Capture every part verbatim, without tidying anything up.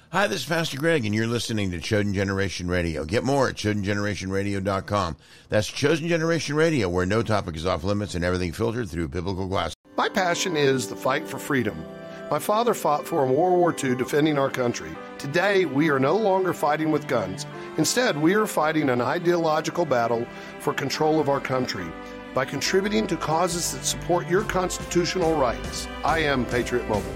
Hi, this is Pastor Greg, and you're listening to Chosen Generation Radio. Get more at chosen generation radio dot com. That's Chosen Generation Radio, where no topic is off limits and everything filtered through biblical glass. My passion is the fight for freedom. My father fought for in World War Two, defending our country. Today, we are no longer fighting with guns. Instead, we are fighting an ideological battle for control of our country by contributing to causes that support your constitutional rights. I am Patriot Mobile.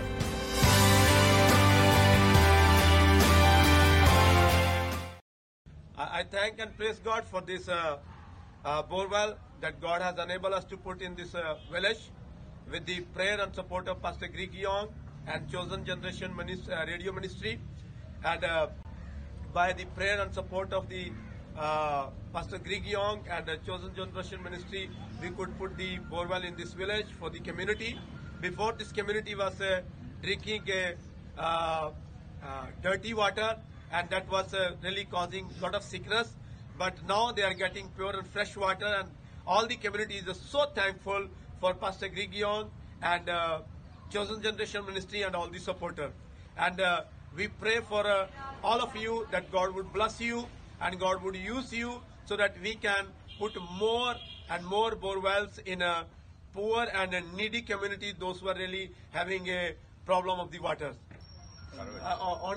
I thank and praise God for this uh, uh, borewell that God has enabled us to put in this uh, village with the prayer and support of Pastor Greg Young and Chosen Generation Ministry, uh, Radio Ministry. And uh, by the prayer and support of the uh, Pastor Greg Young and the Chosen Generation Ministry, we could put the borewell in this village for the community. Before, this community was uh, drinking a, uh, uh, dirty water, and that was uh, really causing a lot of sickness. But now they are getting pure and fresh water, and all the community is so thankful for Pastor Greg Young and uh, Chosen Generation Ministry and all the supporters. And uh, we pray for uh, all of you that God would bless you and God would use you so that we can put more and more borewells in a poor and a needy community, those who are really having a problem of the water. Uh,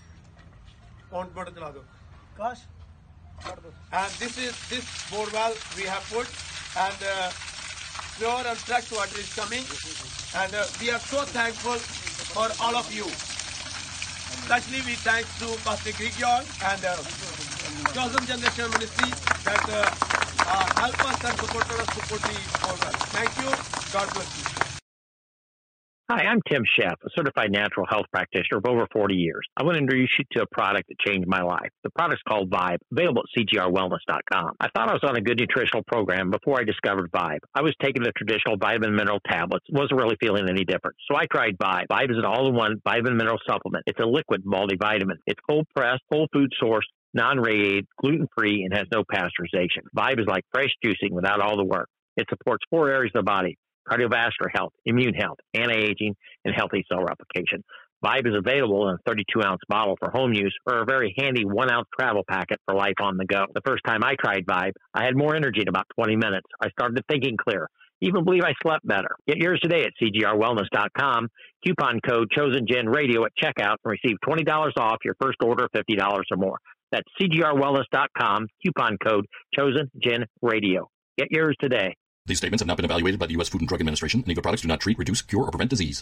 And this is this borewell we have put, and uh, pure and fresh water is coming, and uh, we are so thankful for all of you. Especially we thank to Pastor Greg Young and uh, Chosen Generation Ministry that uh, uh, help us and support us to put the borewell. Thank you. God bless you. Hi, I'm Tim Sheff, a certified natural health practitioner of over forty years. I want to introduce you to a product that changed my life. The product's called Vibe, available at C G R wellness dot com. I thought I was on a good nutritional program before I discovered Vibe. I was taking the traditional vitamin mineral tablets, wasn't really feeling any different. So I tried Vibe. Vibe is an all-in-one vitamin mineral supplement. It's a liquid multivitamin. It's cold-pressed, whole food sourced, non-radiated, gluten-free, and has no pasteurization. Vibe is like fresh juicing without all the work. It supports four areas of the body: cardiovascular health, immune health, anti-aging, and healthy cell replication. Vibe is available in a thirty-two ounce bottle for home use or a very handy one ounce travel packet for life on the go. The first time I tried Vibe, I had more energy in about twenty minutes. I started thinking clear. Even believe I slept better. Get yours today at C G R wellness dot com. Coupon code ChosenGenRadio at checkout and receive twenty dollars off your first order of fifty dollars or more. That's C G R wellness dot com. Coupon code ChosenGenRadio. Get yours today. These statements have not been evaluated by the U S Food and Drug Administration. Any of the products do not treat, reduce, cure, or prevent disease.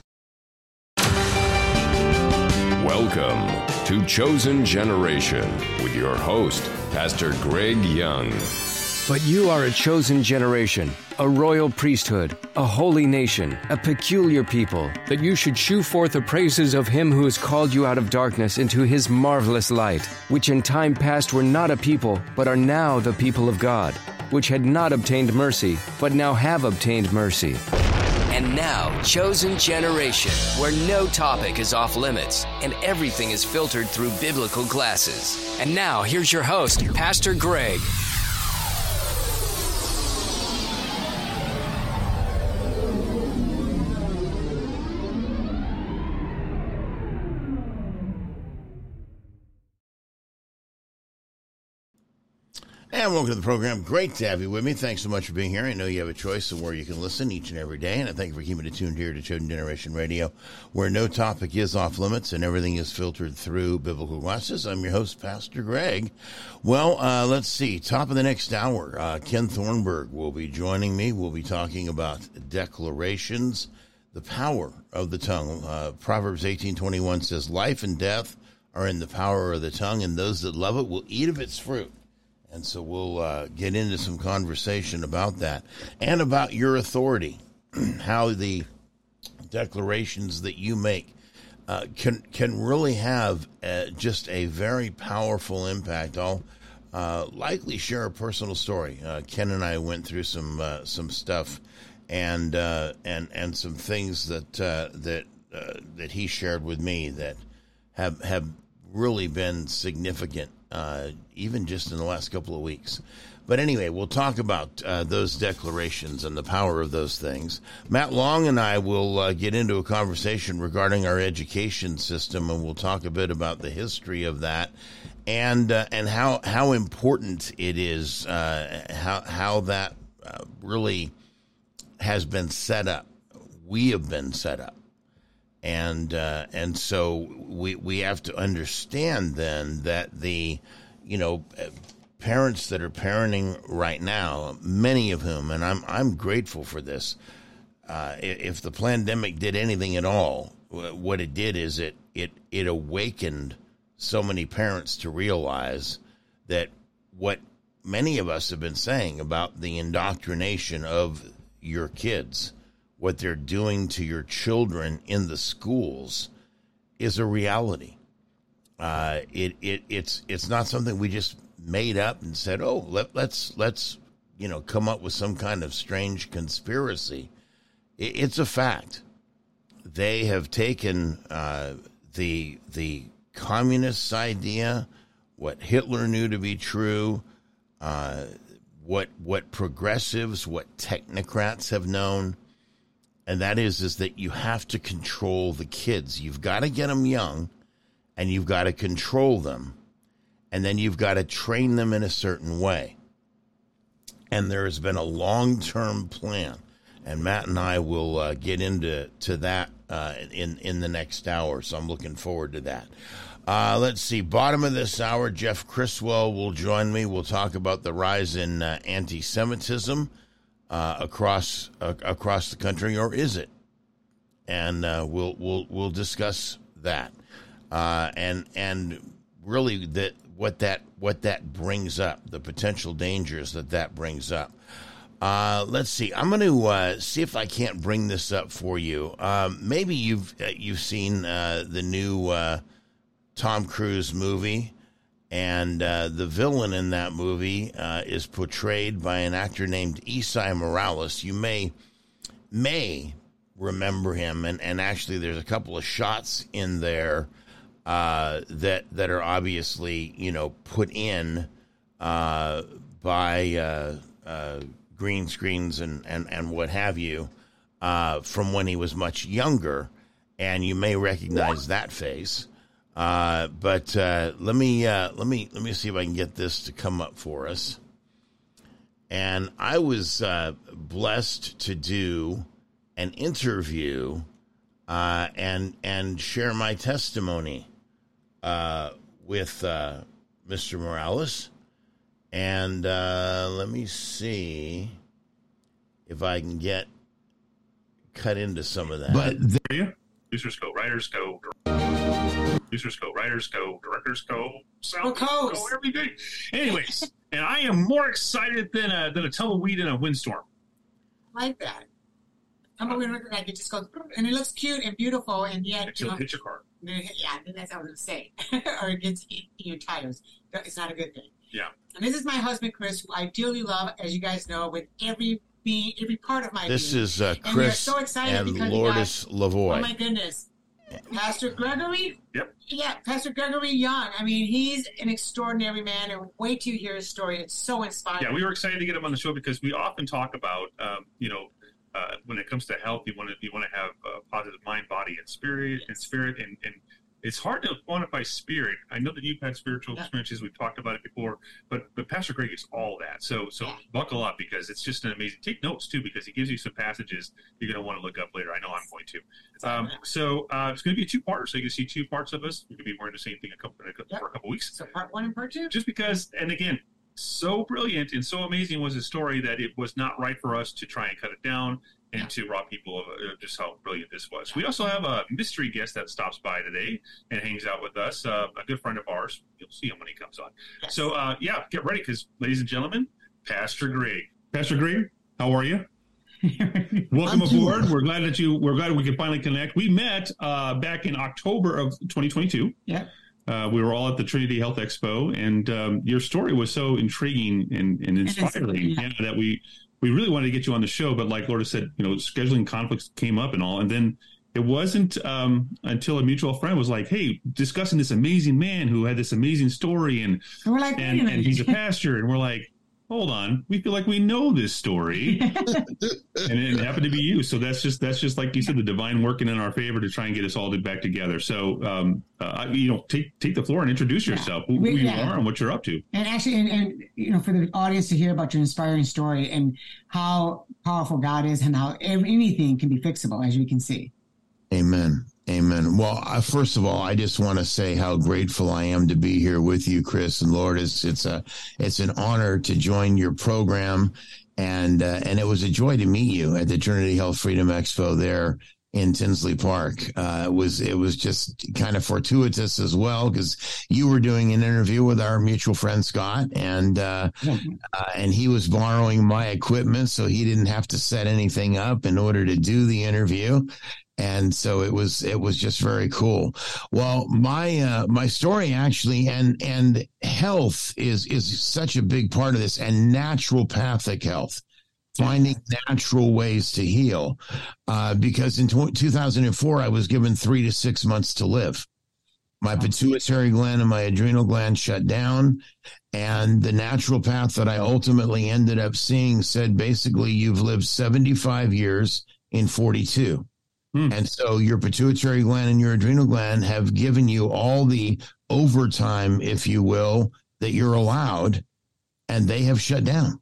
Welcome to Chosen Generation with your host, Pastor Greg Young. But you are a chosen generation, a royal priesthood, a holy nation, a peculiar people, that you should shew forth the praises of him who has called you out of darkness into his marvelous light, which in time past were not a people, but are now the people of God, which had not obtained mercy, but now have obtained mercy. And now, Chosen Generation, where no topic is off limits and everything is filtered through biblical glasses. And now, here's your host, Pastor Greg. And welcome to the program. Great to have you with me. Thanks so much for being here. I know you have a choice of where you can listen each and every day, and I thank you for keeping it tuned here to Chosen Generation Radio, where no topic is off limits and everything is filtered through biblical glasses. I'm your host, Pastor Greg. Well, uh, let's see. Top of the next hour, uh, Ken Thornburg will be joining me. We'll be talking about declarations, the power of the tongue. Uh, Proverbs eighteen twenty-one says, life and death are in the power of the tongue, and those that love it will eat of its fruit. And so we'll uh, get into some conversation about that and about your authority, how the declarations that you make uh, can can really have uh, just a very powerful impact. I'll uh, likely share a personal story. Uh, Ken and I went through some uh, some stuff and uh, and and some things that uh, that uh, that he shared with me that have have really been significant uh, even just in the last couple of weeks. But anyway, we'll talk about uh, those declarations and the power of those things. Matt Long and I will uh, get into a conversation regarding our education system, and we'll talk a bit about the history of that and uh, and how how important it is, uh, how how that uh, really has been set up. We have been set up, and uh, and so we we have to understand then that the you know. Parents that are parenting right now, many of whom, and I'm I'm grateful for this. Uh, if the pandemic did anything at all, what it did is it it it awakened so many parents to realize that what many of us have been saying about the indoctrination of your kids, what they're doing to your children in the schools, is a reality. Uh, it it it's it's not something we just made up and said, oh, let, let's, let's, you know, come up with some kind of strange conspiracy. It, it's a fact. They have taken uh, the the communist idea, what Hitler knew to be true, uh, what what progressives, what technocrats have known, and that is is that you have to control the kids. You've got to get them young, and you've got to control them. And then you've got to train them in a certain way. And there has been a long-term plan. And Matt and I will uh, get into to that uh, in, in the next hour. So I'm looking forward to that. Uh, let's see. Bottom of this hour, Jeff Criswell will join me. We'll talk about the rise in uh, anti-Semitism uh, across uh, across the country, or is it? And uh, we'll we'll we'll discuss that. Uh, and and really that. What that what that brings up, the potential dangers that that brings up. Uh, let's see. I'm going to uh, see if I can't bring this up for you. Um, maybe you've uh, you've seen uh, the new uh, Tom Cruise movie, and uh, the villain in that movie uh, is portrayed by an actor named Esai Morales. You may may remember him, and, and actually there's a couple of shots in there Uh, that that are obviously, you know, put in uh, by uh, uh, green screens and, and, and what have you uh, from when he was much younger, and you may recognize that face. Uh, but uh, let me uh, let me let me see if I can get this to come up for us. And I was uh, blessed to do an interview uh, and and share my testimony Uh, with uh, Mister Morales, and uh, let me see if I can get cut into some of that. But there you producers go, writers go, producers go, writers go, directors go, sound go, everything. Anyways, and I am more excited than a than a tumbleweed in a windstorm. I like that. Tumbleweed, like it just goes, and it looks cute and beautiful, and yet until it hits your car. Yeah, that's what I was going to say. Or it gets in your tires. It's not a good thing. Yeah. And this is my husband, Chris, who I dearly love, as you guys know, with every being, every part of my this being. This is uh, and Chris so excited and because Lourdes got, Lavoie. Oh, my goodness. Pastor Gregory? Yep. Yeah, Pastor Gregory Young. I mean, he's an extraordinary man, and wait till you hear his story. It's so inspiring. Yeah, we were excited to get him on the show because we often talk about, um, you know, uh, when it comes to health, you want to you want to have a positive mind, body, and spirit, yes. and spirit, and, and it's hard to quantify spirit. I know that you've had spiritual yeah. experiences. We've talked about it before, but but Pastor Greg is all that. So so yeah. buckle up because it's just an amazing. Take notes too because he gives you some passages you're going to want to look up later. I know I'm going to. Um, so uh, it's going to be a two-parter. So you can see two parts of us. We could be wearing the same thing a couple, a couple, yep. for a couple weeks. So part one and part two. Just because, and again, so brilliant and so amazing was his story that it was not right for us to try and cut it down and yeah. to rob people of uh, just how brilliant this was. We also have a mystery guest that stops by today and hangs out with us, uh, a good friend of ours. You'll see him when he comes on. Yes. So, uh, yeah, get ready because, ladies and gentlemen, Pastor Greg. Pastor Greg, how are you? Welcome aboard. We're glad that you. We're glad we could finally connect. We met uh, back in October of twenty twenty-two. Yeah. Uh, we were all at the Trinity Health Expo, and um, your story was so intriguing and, and inspiring yeah. Yeah, that we we really wanted to get you on the show. But like Lourdes said, you know, scheduling conflicts came up and all, and then it wasn't um, until a mutual friend was like, hey, discussing this amazing man who had this amazing story, and and we're like, and, and he's a pastor, and we're like, hold on, we feel like we know this story, and it happened to be you. So that's just that's just like you said, the divine working in our favor to try and get us all back together. So um, uh, you know, take take the floor and introduce yourself, yeah. who, who yeah. you are and what you're up to. And actually, and, and you know, for the audience to hear about your inspiring story and how powerful God is, and how anything can be fixable, as you can see. Amen. Amen. Well, uh, first of all, I just want to say how grateful I am to be here with you, Chris. And Lord, it's it's a it's an honor to join your program, and uh, and it was a joy to meet you at the Trinity Health Freedom Expo there in Tinsley Park. Uh, it was it was just kind of fortuitous as well, because you were doing an interview with our mutual friend Scott, and uh, uh, and he was borrowing my equipment, so he didn't have to set anything up in order to do the interview. And so it was, it was just very cool. Well, my, uh, my story actually, and, and health is, is such a big part of this, and naturopathic health, finding natural ways to heal. Uh, because in two thousand four, I was given three to six months to live. My pituitary gland and my adrenal gland shut down. And the naturopath that I ultimately ended up seeing said, basically, you've lived seventy-five years in forty-two. Hmm. And so your pituitary gland and your adrenal gland have given you all the overtime, if you will, that you're allowed, and they have shut down.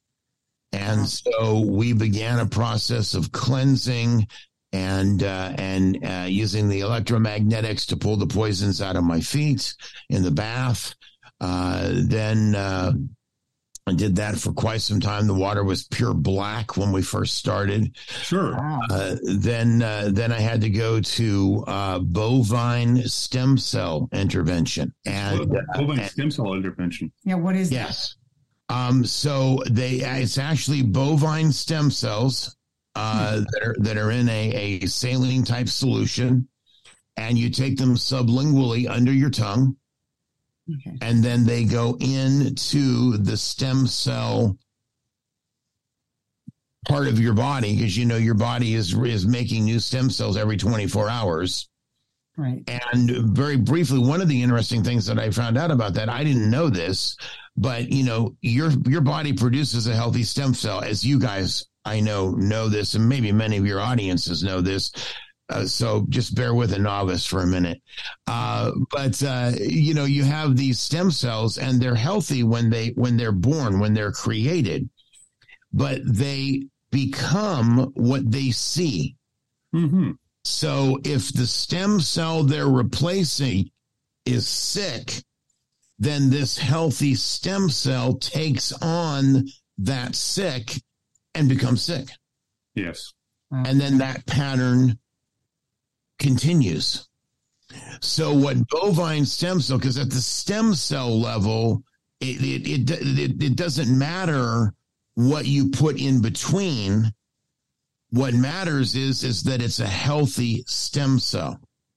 And so we began a process of cleansing and uh, and uh, using the electromagnetics to pull the poisons out of my feet in the bath. Uh, then uh, I did that for quite some time. The water was pure black when we first started. Sure. Uh, then, uh, then I had to go to uh, bovine stem cell intervention. And uh, bovine and, stem cell intervention. Yeah. What is yes. that? Um, so they, it's actually bovine stem cells uh, hmm. that are that are in a, a saline type solution, and you take them sublingually under your tongue. Okay. And then they go into the stem cell part of your body, because, you know, your body is is making new stem cells every twenty-four hours. Right. And very briefly, one of the interesting things that I found out about that, I didn't know this, but, you know, your your body produces a healthy stem cell, as you guys, I know, know this, and maybe many of your audiences know this. Uh, so just bear with a novice for a minute. Uh, but, uh, you know, you have these stem cells, and they're healthy when they when they're born, when they're created, but they become what they see. Mm-hmm. So if the stem cell they're replacing is sick, then this healthy stem cell takes on that sick and becomes sick. Yes. And then that pattern continues. So what bovine stem cell, because at the stem cell level, it, it it it it doesn't matter what you put in between. What matters is is that it's a healthy stem cell.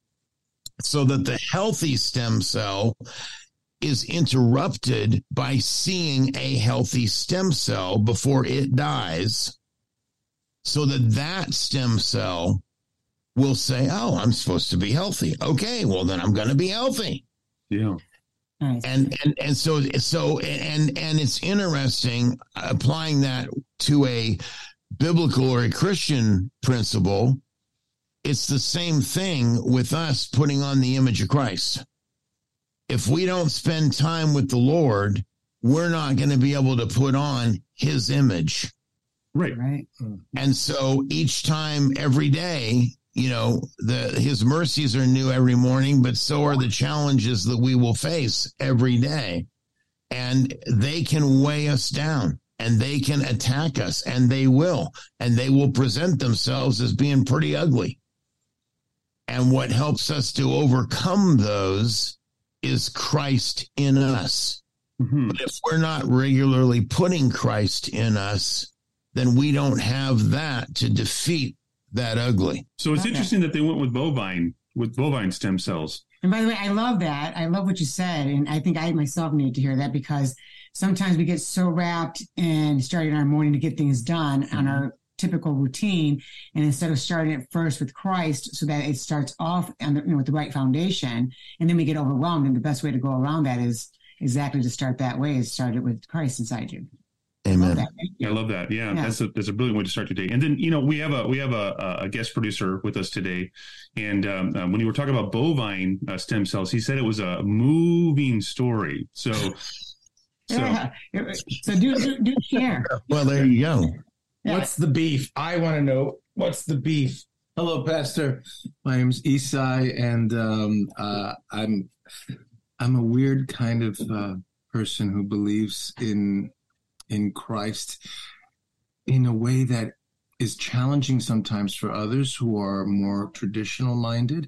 So that the healthy stem cell is interrupted by seeing a healthy stem cell before it dies, so that that stem cell will say, oh, I'm supposed to be healthy. Okay, well, then I'm going to be healthy. Yeah. Nice. And, and, and so, so, and, and it's interesting applying that to a biblical or a Christian principle. It's the same thing with us putting on the image of Christ. If we don't spend time with the Lord, we're not going to be able to put on his image. Right. Right. And so each time, every day, you know, the his mercies are new every morning, but so are the challenges that we will face every day. And they can weigh us down, and they can attack us, and they will, and they will present themselves as being pretty ugly. And what helps us to overcome those is Christ in us. Mm-hmm. But if we're not regularly putting Christ in us, then we don't have that to defeat that ugly. So it's Okay. interesting that they went with bovine, with bovine stem cells. And by the way, I love that. I love what you said. And I think I myself need to hear that, because sometimes we get so wrapped in starting our morning to get things done on our typical routine, and instead of starting it first with Christ so that it starts off on the, you know, with the right foundation, and then we get overwhelmed, and the best way to go around that is exactly to start that way, is start it with Christ inside you. Amen. I love that. I love that. Yeah, yeah, that's a that's a brilliant way to start today. And then, you know, we have a we have a, a guest producer with us today, and um, um, when you were talking about bovine uh, stem cells, he said it was a moving story. So, so, yeah. so do, do do share. Well, there you go. Yeah. What's the beef? I want to know what's the beef. Hello, Pastor. My name's Isai, and um, uh, I'm I'm a weird kind of uh, person who believes in. in Christ in a way that is challenging sometimes for others who are more traditional minded.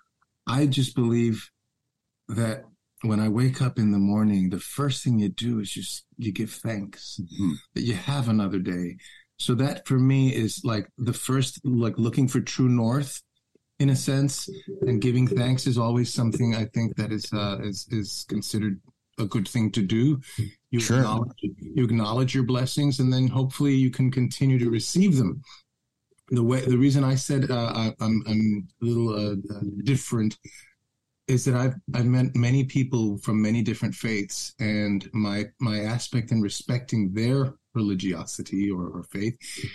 I just believe that when I wake up in the morning, the first thing you do is just you give thanks mm-hmm. that you have another day. So that for me is like the first, like looking for true north in a sense, and giving thanks is always something I think that is uh, is is considered a good thing to do. You sure. acknowledge you acknowledge your blessings, and then hopefully you can continue to receive them. The way the reason I said uh, I, I'm I'm a little uh, uh, different is that I've I've met many people from many different faiths, and my my aspect in respecting their religiosity or, or faith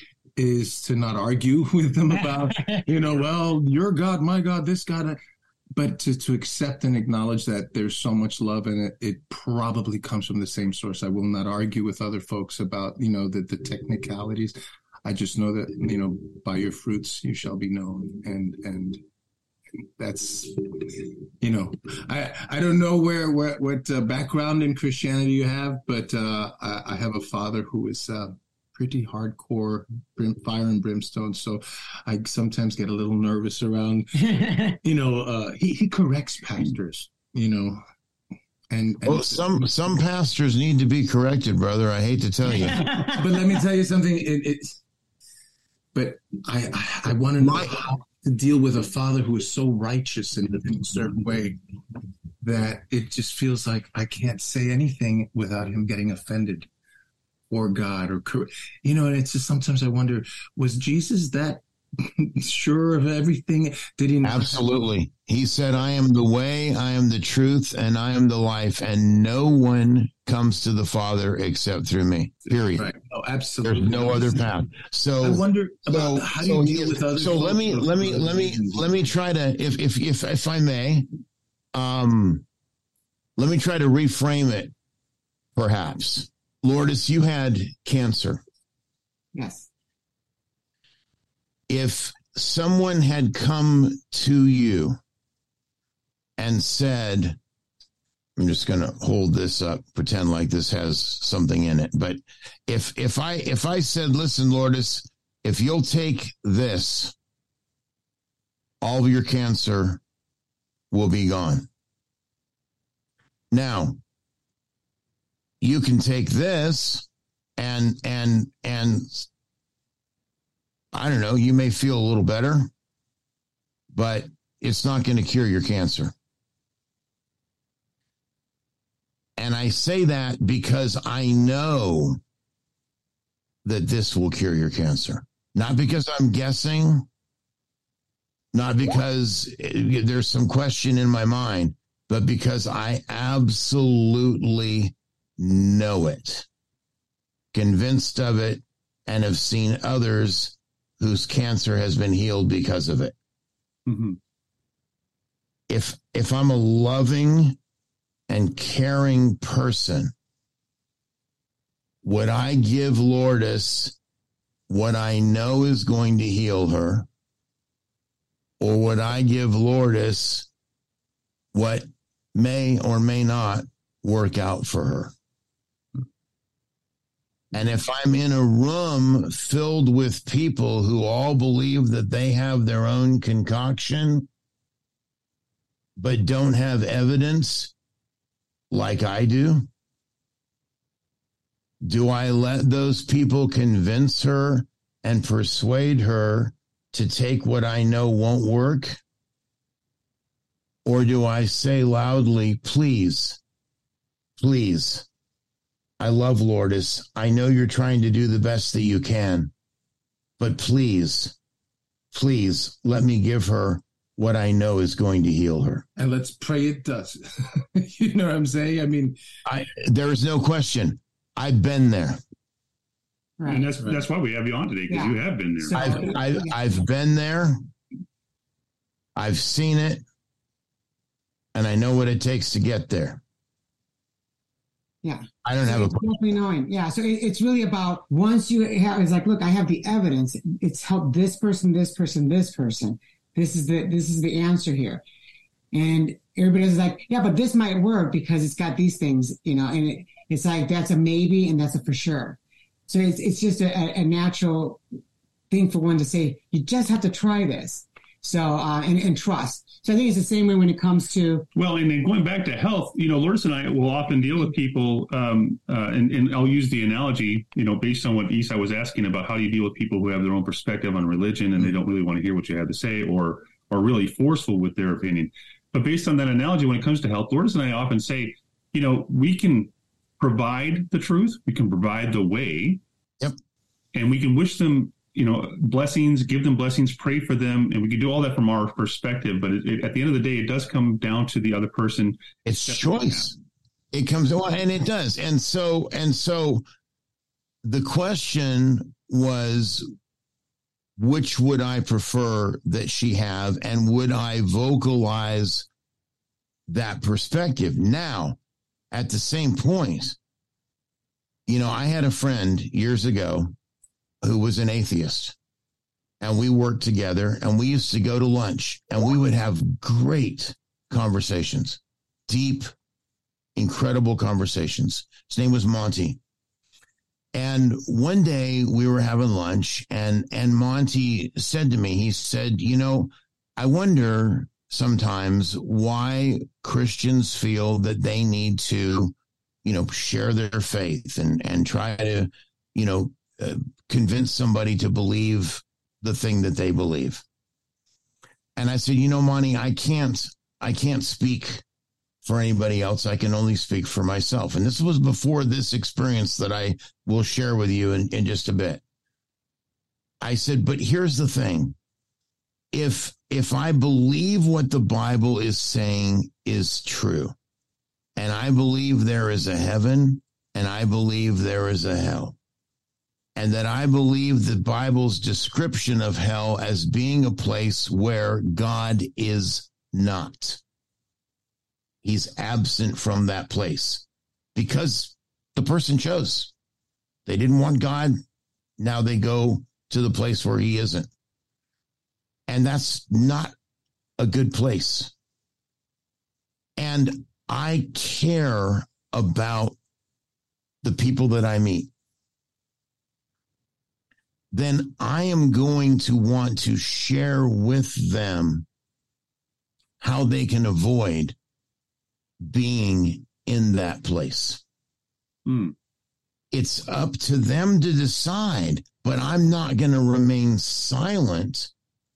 is to not argue with them about, you know, well, your God, my God, this God. But to, to accept and acknowledge that there's so much love in it, it probably comes from the same source. I will not argue with other folks about, you know, the, the technicalities. I just know that, you know, by your fruits you shall be known. And and that's, you know, I I don't know where, where what uh, background in Christianity you have, but uh, I, I have a father who is uh, pretty hardcore brim, fire and brimstone. So I sometimes get a little nervous around, you know, uh, he, he corrects pastors, you know, and, and well, some, some pastors need to be corrected, brother. I hate to tell you, but let me tell you something. It, it's, but I, I, I want to know how to deal with a father who is so righteous in, in a certain way that it just feels like I can't say anything without him getting offended. Or God, or, you know, and it's just sometimes I wonder, was Jesus that sure of everything? Did he not? Absolutely. He said, I am the way, I am the truth, and I am the life, and no one comes to the Father except through me. Period. Right. Oh, absolutely. There's no other path. So I wonder about so, how do so you deal with others. So let me, let me, let me, let me try to, if, if, if, if I may, um, let me try to reframe it, perhaps. Lourdes, you had cancer. Yes. If someone had come to you and said, I'm just going to hold this up, pretend like this has something in it. But if if I if I said, listen, Lourdes, if you'll take this, all of your cancer will be gone. Now, you can take this and, and, and I don't know, you may feel a little better, but it's not going to cure your cancer. And I say that because I know that this will cure your cancer. Not because I'm guessing, not because there's some question in my mind, but because I absolutely know it, convinced of it, and have seen others whose cancer has been healed because of it. Mm-hmm. If if I'm a loving and caring person, would I give Lourdes what I know is going to heal her, or would I give Lourdes what may or may not work out for her? And if I'm in a room filled with people who all believe that they have their own concoction, but don't have evidence like I do, do I let those people convince her and persuade her to take what I know won't work? Or do I say loudly, please, please, I love Lourdes. I know you're trying to do the best that you can, but please, please let me give her what I know is going to heal her. And let's pray it does. You know what I'm saying? I mean, I, there is no question. I've been there. Right. And that's right. That's why we have you on today, because yeah. you have been there. So, I've, I've, I've been there. I've seen it. And I know what it takes to get there. Yeah. I don't so have a definitely knowing. Yeah. So it, it's really about once you have, it's like, look, I have the evidence. It's helped this person, this person, this person. This is the, this is the answer here. And everybody's like, yeah, but this might work because it's got these things, you know, and it, it's like, that's a maybe and that's a for sure. So it's, it's just a, a natural thing for one to say, you just have to try this. So, uh, and, and trust. So I think it's the same way when it comes to. Well, and then going back to health, you know, Lourdes and I will often deal with people, um, uh, and, and I'll use the analogy, you know, based on what Esai was asking about how you deal with people who have their own perspective on religion and they don't really want to hear what you have to say or are really forceful with their opinion. But based on that analogy, when it comes to health, Lourdes and I often say, you know, we can provide the truth, we can provide the way, yep, and we can wish them, you know, blessings, give them blessings, pray for them. And we can do all that from our perspective. But it, it, at the end of the day, it does come down to the other person. It's choice. It comes on, and it does. And so, and so the question was, which would I prefer that she have? And would I vocalize that perspective? Now, at the same point, you know, I had a friend years ago who was an atheist, and we worked together, and we used to go to lunch, and we would have great conversations, deep, incredible conversations. His name was Monty. And one day we were having lunch, and, and Monty said to me, he said, you know, I wonder sometimes why Christians feel that they need to, you know, share their faith and, and try to, you know, uh, convince somebody to believe the thing that they believe. And I said, you know, Monty, I can't, I can't speak for anybody else. I can only speak for myself. And this was before this experience that I will share with you in, in just a bit. I said, but here's the thing. If, if I believe what the Bible is saying is true, and I believe there is a heaven and I believe there is a hell, and that I believe the Bible's description of hell as being a place where God is not. He's absent from that place because the person chose. They didn't want God. Now they go to the place where he isn't. And that's not a good place. And I care about the people that I meet. Then I am going to want to share with them how they can avoid being in that place. Mm. It's up to them to decide, but I'm not going to remain silent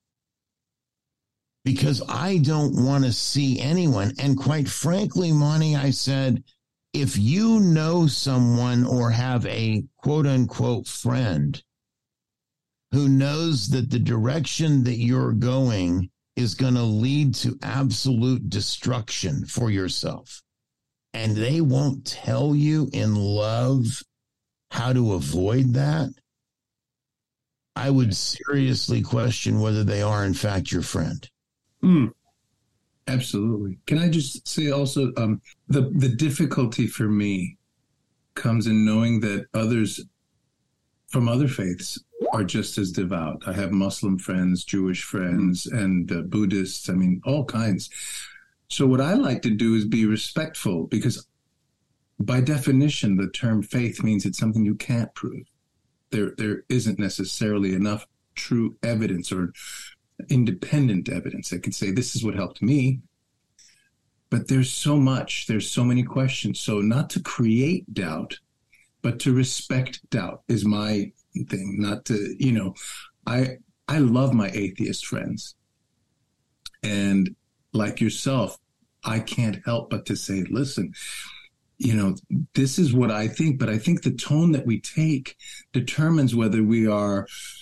because I don't want to see anyone. And quite frankly, Monty, I said, if you know someone or have a quote unquote friend who knows that the direction that you're going is going to lead to absolute destruction for yourself, and they won't tell you in love how to avoid that, I would seriously question whether they are, in fact, your friend. Mm. Absolutely. Can I just say also, um, the, the difficulty for me comes in knowing that others from other faiths are just as devout. I have Muslim friends, Jewish friends, and uh, Buddhists, I mean, all kinds. So what I like to do is be respectful, because by definition, the term faith means it's something you can't prove. There, there isn't necessarily enough true evidence or independent evidence that could say this is what helped me. But there's so much, there's so many questions. So not to create doubt, but to respect doubt is my thing. Not to, you know, I I love my atheist friends. And like yourself, I can't help but to say, listen, you know, this is what I think, but I think the tone that we take determines whether we are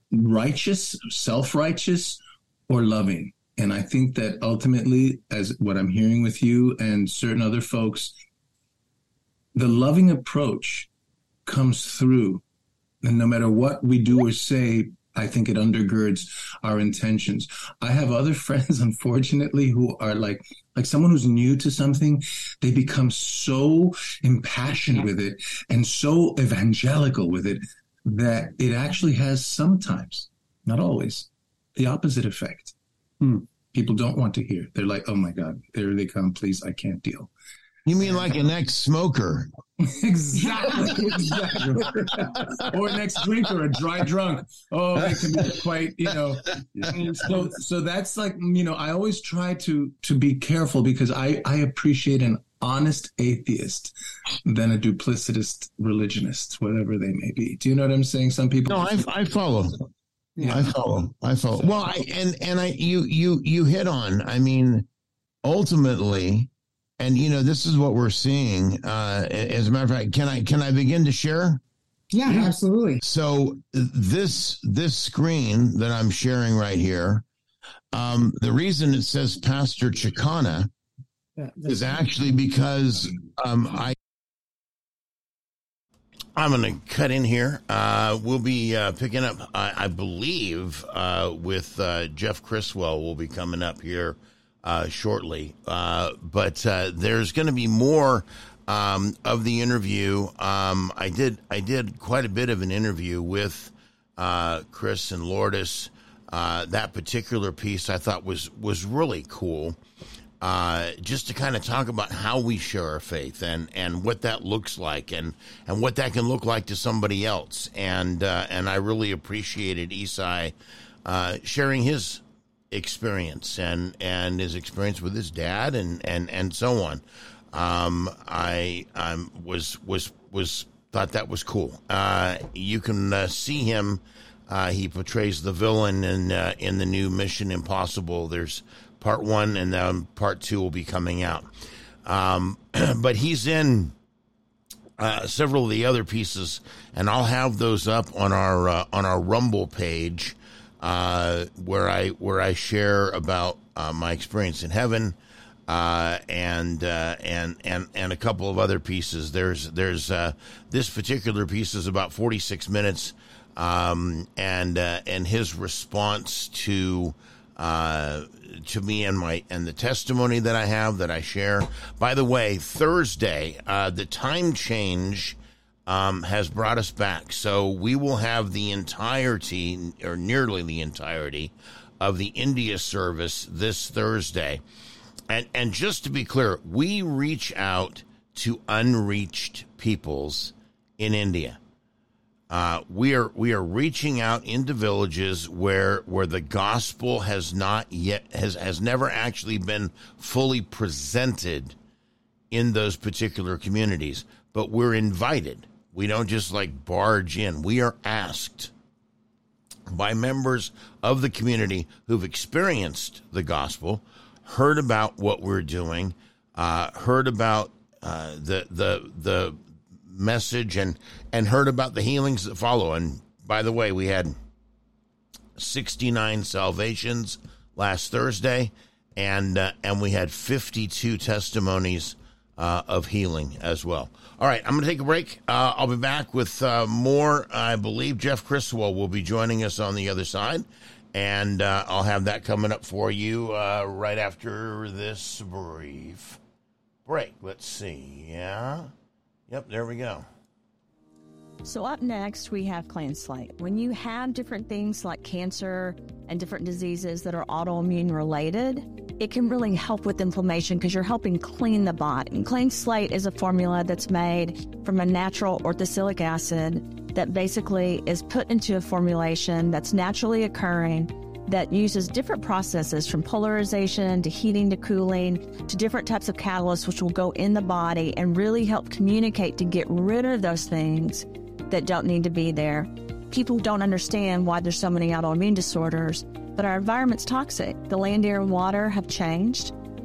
righteous, self-righteous, or loving. And I think that ultimately, as what I'm hearing with you and certain other folks, the loving approach comes through. And no matter what we do or say, I think it undergirds our intentions. I have other friends, unfortunately, who are like, like someone who's new to something, they become so impassioned with it and so evangelical with it that it actually has sometimes, not always, the opposite effect. Hmm. People don't want to hear. They're like, oh my God, there they come. Please, I can't deal. You mean like an ex-smoker? Exactly, exactly. Or an ex-drinker, a dry drunk. Oh, they can be quite, you know. So, so that's like, you know, I always try to to be careful because I, I appreciate an honest atheist than a duplicitous religionist, whatever they may be. Do you know what I'm saying? Some people. No, I, I follow. Yeah. I follow. I follow. Well, I and and I you you you hit on. I mean, ultimately. And, you know, this is what we're seeing. Uh, as a matter of fact, can I can I begin to share? Yeah, yeah, absolutely. So this this screen that I'm sharing right here, um, the reason it says Pastor Chicana yeah, is actually because um, I, I'm going to cut in here. Uh, we'll be uh, picking up, I, I believe, uh, with uh, Jeff Criswell will be coming up here Uh, shortly, uh, but uh, there's going to be more um, of the interview. Um, I did I did quite a bit of an interview with uh, Chris and Lourdes. Uh, that particular piece I thought was was really cool, uh, just to kind of talk about how we share our faith and, and what that looks like and, and what that can look like to somebody else. And uh, and I really appreciated Isai uh, sharing his experience and and his experience with his dad and and and so on. um I um was was was thought that was cool. Uh you can uh, see him. Uh he portrays the villain in uh, in the new Mission Impossible. There's part one and then part two will be coming out. Um but he's in uh several of the other pieces, and I'll have those up on our uh, on our Rumble page, Uh, where I where I share about uh, my experience in heaven, uh, and uh, and and and a couple of other pieces. There's there's uh, this particular piece is about forty-six minutes, um, and uh, and his response to uh, to me and my and the testimony that I have that I share. By the way, Thursday, uh, the time change Um, has brought us back. So we will have the entirety, or nearly the entirety, of the India service this Thursday. And and just to be clear, we reach out to unreached peoples in India. Uh, we are we are reaching out into villages where where the gospel has not yet has has never actually been fully presented in those particular communities, but we're invited. We don't just like barge in. We are asked by members of the community who've experienced the gospel, heard about what we're doing, uh, heard about uh, the the the message, and and heard about the healings that follow. And by the way, we had sixty-nine salvations last Thursday, and uh, and we had fifty-two testimonies uh, of healing as well. All right, I'm going to take a break. Uh, I'll be back with uh, more. I believe Jeff Criswell will be joining us on the other side, and uh, I'll have that coming up for you uh, right after this brief break. Let's see. Yeah. Yep, there we go. So up next, we have Clean Slate. When you have different things like cancer and different diseases that are autoimmune related, it can really help with inflammation because you're helping clean the body. And Clean Slate is a formula that's made from a natural orthosilic acid that basically is put into a formulation that's naturally occurring that uses different processes from polarization to heating to cooling to different types of catalysts which will go in the body and really help communicate to get rid of those things that don't need to be there. People don't understand why there's so many autoimmune disorders, but our environment's toxic. The land, air, and water have changed.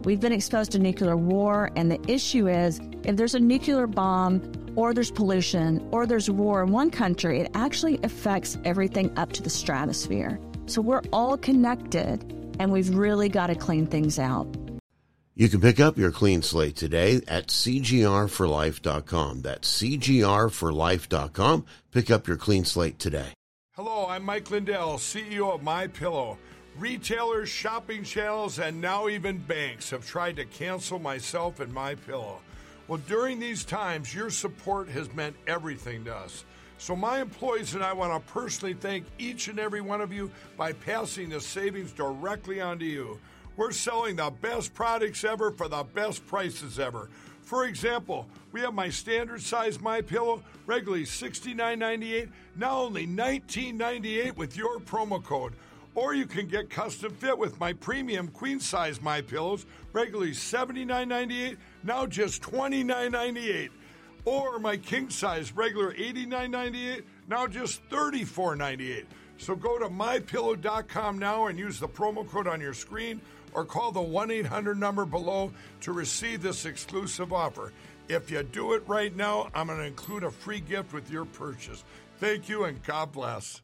We've been exposed to nuclear war, and the issue is if there's a nuclear bomb or there's pollution or there's war in one country, it actually affects everything up to the stratosphere. So we're all connected, and we've really got to clean things out. You can pick up your clean slate today at C G R for life dot com. That's C G R for life dot com. Pick up your clean slate today. Hello, I'm Mike Lindell, C E O of MyPillow. Retailers, shopping channels, and now even banks have tried to cancel myself and MyPillow. Well, during these times, your support has meant everything to us. So my employees and I want to personally thank each and every one of you by passing the savings directly on to you. We're selling the best products ever for the best prices ever. For example, we have my standard size MyPillow, regularly sixty-nine ninety-eight, now only nineteen ninety-eight with your promo code. Or you can get custom fit with my premium queen size MyPillows, regularly seventy-nine ninety-eight, now just twenty-nine ninety-eight. Or my king size, regular eighty-nine ninety-eight, now just thirty-four ninety-eight. So go to my pillow dot com now and use the promo code on your screen, or call the one eight hundred number below to receive this exclusive offer. If you do it right now, I'm going to include a free gift with your purchase. Thank you, and God bless.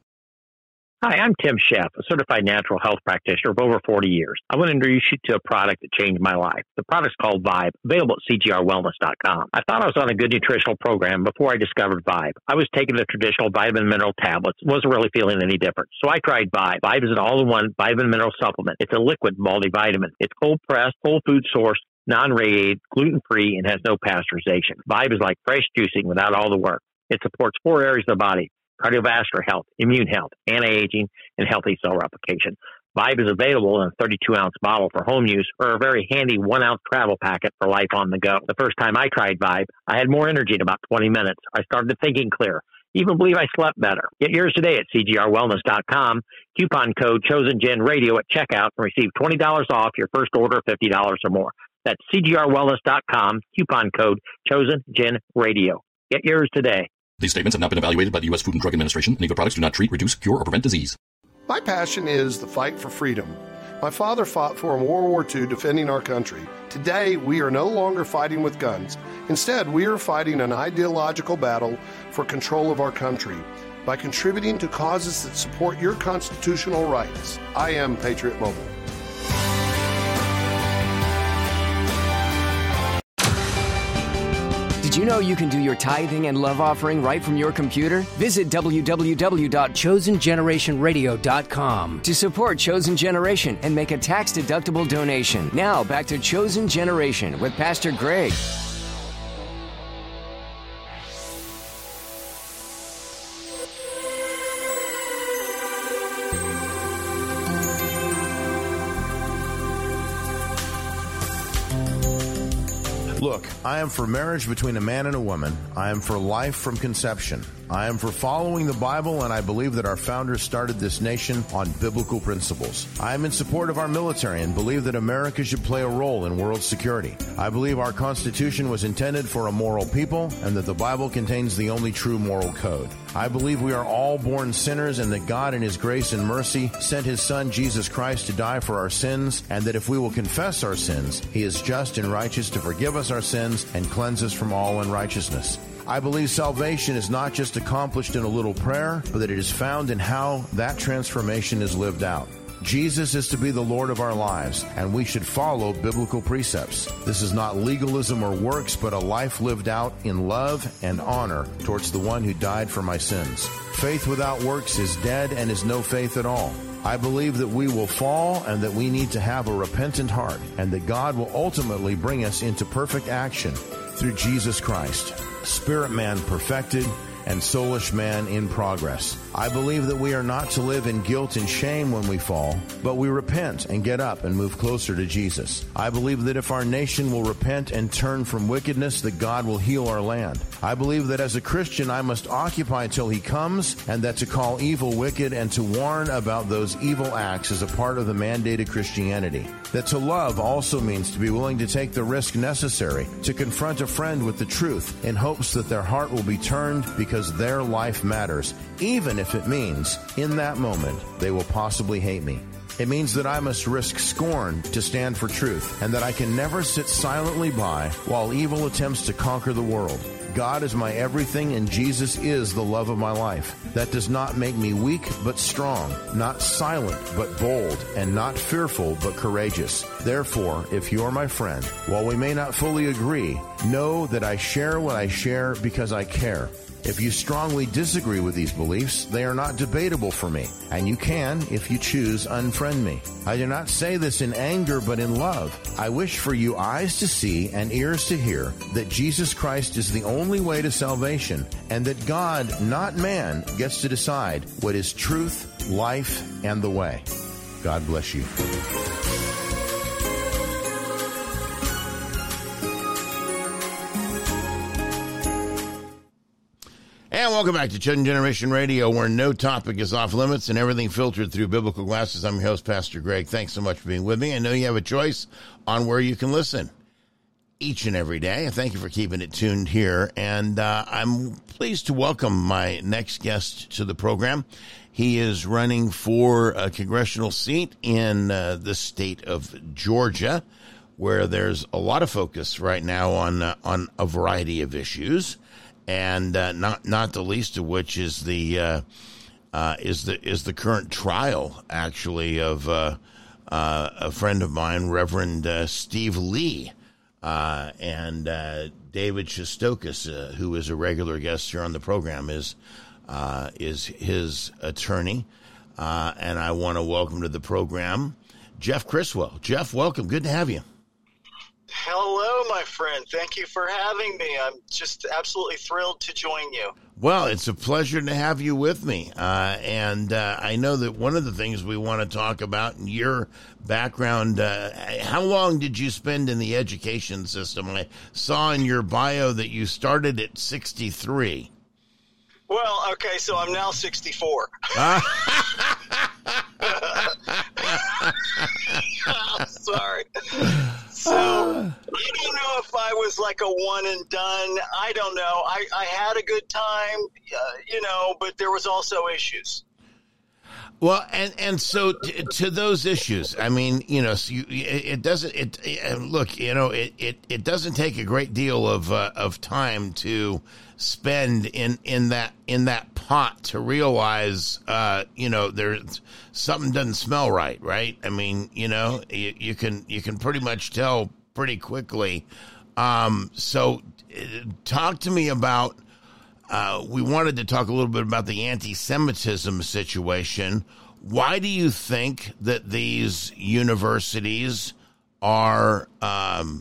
Hi, I'm Tim Sheff, a certified natural health practitioner of over forty years. I want to introduce you to a product that changed my life. The product's called Vibe, available at C G R wellness dot com. I thought I was on a good nutritional program before I discovered Vibe. I was taking the traditional vitamin mineral tablets, wasn't really feeling any different. So I tried Vibe. Vibe is an all-in-one vitamin mineral supplement. It's a liquid multivitamin. It's cold-pressed, whole food sourced, non-radiated, gluten-free, and has no pasteurization. Vibe is like fresh juicing without all the work. It supports four areas of the body: cardiovascular health, immune health, anti-aging, and healthy cell replication. Vibe is available in a thirty-two ounce bottle for home use or a very handy one ounce travel packet for life on the go. The first time I tried Vibe, I had more energy in about twenty minutes. I started thinking clear. Even believe I slept better. Get yours today at C G R wellness dot com. Coupon code ChosenGenRadio at checkout and receive twenty dollars off your first order of fifty dollars or more. That's C G R wellness dot com. Coupon code ChosenGenRadio. Get yours today. These statements have not been evaluated by the U S Food and Drug Administration. Any of the products do not treat, reduce, cure, or prevent disease. My passion is the fight for freedom. My father fought for in World War Two defending our country. Today, we are no longer fighting with guns. Instead, we are fighting an ideological battle for control of our country by contributing to causes that support your constitutional rights. I am Patriot Mobile. Did you know you can do your tithing and love offering right from your computer? Visit w w w dot chosen generation radio dot com to support Chosen Generation and make a tax-deductible donation. Now, back to Chosen Generation with Pastor Greg. Look, I am for marriage between a man and a woman. I am for life from conception. I am for following the Bible, and I believe that our founders started this nation on biblical principles. I am in support of our military and believe that America should play a role in world security. I believe our Constitution was intended for a moral people and that the Bible contains the only true moral code. I believe we are all born sinners and that God in His grace and mercy sent His Son Jesus Christ to die for our sins, and that if we will confess our sins, He is just and righteous to forgive us our sins and cleanse us from all unrighteousness. I believe salvation is not just accomplished in a little prayer, but that it is found in how that transformation is lived out. Jesus is to be the Lord of our lives, and we should follow biblical precepts. This is not legalism or works, but a life lived out in love and honor towards the one who died for my sins. Faith without works is dead and is no faith at all. I believe that we will fall and that we need to have a repentant heart, and that God will ultimately bring us into perfect action through Jesus Christ. Spirit man perfected and soulish man in progress. I believe that we are not to live in guilt and shame when we fall, but we repent and get up and move closer to Jesus. I believe that if our nation will repent and turn from wickedness, that God will heal our land. I believe that as a Christian, I must occupy till He comes, and that to call evil wicked and to warn about those evil acts is a part of the mandated Christianity. That to love also means to be willing to take the risk necessary to confront a friend with the truth in hopes that their heart will be turned because their life matters, even if it means in that moment they will possibly hate me. It means that I must risk scorn to stand for truth, and that I can never sit silently by while evil attempts to conquer the world. God is my everything, and Jesus is the love of my life. That does not make me weak, but strong, not silent, but bold, and not fearful, but courageous. Therefore, if you are my friend, while we may not fully agree, know that I share what I share because I care. If you strongly disagree with these beliefs, they are not debatable for me, and you can, if you choose, unfriend me. I do not say this in anger, but in love. I wish for you eyes to see and ears to hear that Jesus Christ is the only way to salvation, and that God, not man, gets to decide what is truth, life, and the way. God bless you. And welcome back to Chosen Generation Radio, where no topic is off limits and everything filtered through biblical glasses. I'm your host, Pastor Greg. Thanks so much for being with me. I know you have a choice on where you can listen each and every day. And thank you for keeping it tuned here. And uh, I'm pleased to welcome my next guest to the program. He is running for a congressional seat in uh, the state of Georgia, where there's a lot of focus right now on uh, on a variety of issues. And uh, not not the least of which is the uh, uh, is the is the current trial, actually, of uh, uh, a friend of mine, Reverend uh, Steve Lee, uh, and uh, David Shestokas, uh, who is a regular guest here on the program, is uh, is his attorney. Uh, and I want to welcome to the program Jeff Criswell. Jeff, welcome. Good to have you. Hello, my friend. Thank you for having me. I'm just absolutely thrilled to join you. Well, it's a pleasure to have you with me. Uh, and uh, I know that one of the things we want to talk about in your background, uh, how long did you spend in the education system? I saw in your bio that you started at sixty-three. Well, okay, so I'm now sixty-four. I'm sorry. So I don't know if I was like a one and done. I don't know. I, I had a good time, uh, you know, but there was also issues. Well, and, and so to, to those issues, I mean, you know, so you, it, it doesn't, it, it, look, you know, it, it, it doesn't take a great deal of, uh, of time to spend in, in that, in that pot to realize, uh, you know, there's something doesn't smell right, right? I mean, you know, you, you can, you can pretty much tell pretty quickly. Um, so talk to me about, Uh, we wanted to talk a little bit about the anti-Semitism situation. Why do you think that these universities are um,